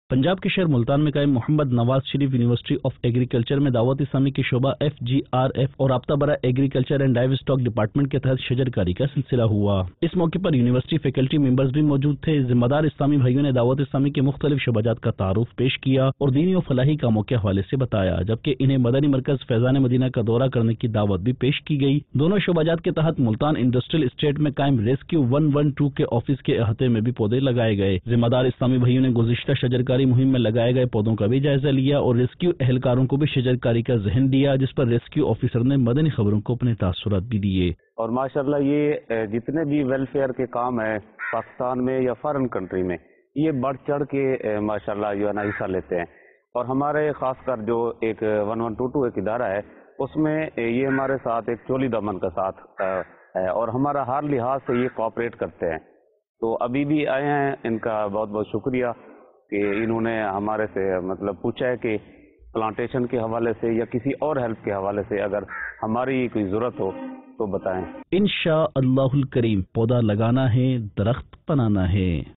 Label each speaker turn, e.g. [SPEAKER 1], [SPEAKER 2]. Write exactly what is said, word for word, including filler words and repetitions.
[SPEAKER 1] पंजाब के शहर मुल्तान में कायम Mohammad Nawaz Sharif university of agriculture में दावत इस्लामी के शोबा एफ जी आर एफ और राब्ता बरा agriculture and livestock department के तहत शजरकारी का सिलसिला हुआ। इस मौके पर यूनिवर्सिटी फैकल्टी मेंबर्स भी मौजूद थे। जिम्मेदार इस्लामी भाइयों ने दावत इस्लामी के मुख्तलिफ शोबाजात का तारुफ पेश किया और दीनी और फलाही कामों के हवाले से बताया, जबकि इन्हें मदनी मरकज फैजान मदीना का दौरा करने की दावत भी पेश की गई। दोनों शोबाजात के तहत मुल्तान इंडस्ट्रियल स्टेट में कायम रेस्क्यू वन वन टू के ऑफिस के अहाते में भी पौधे लगाए गए। जिम्मेदार इस्लामी भाइयों ने गुज़िश्ता शजरकारी मुहिम में लगाए गए पौधों का भी जायजा लिया और रेस्क्यू एहलकारों को भी शजरकारी का जहन दिया, जिस पर रेस्क्यू ऑफिसर ने मदनी खबरों को अपने तासुरात भी दिए।
[SPEAKER 2] और माशाल्लाह ये जितने भी वेलफेयर के काम है पाकिस्तान में या फॉरेन कंट्री में, ये बढ़ चढ़ के माशाल्लाह जो है ना हिस्सा लेते हैं। और हमारे खासकर जो एक वन वन टू टू एक इदारा है, उसमें ये हमारे साथ एक चोली दमन का साथ है और हमारा हर लिहाज से ये कोऑपरेट करते हैं। तो अभी भी आए हैं, इनका बहुत बहुत शुक्रिया कि इन्होंने हमारे से मतलब पूछा है कि प्लांटेशन के हवाले से या किसी और हेल्प के हवाले से अगर हमारी कोई ज़रूरत हो तो बताएं।
[SPEAKER 1] इंशा अल्लाहुल करीम पौधा लगाना है, दरख्त बनाना है।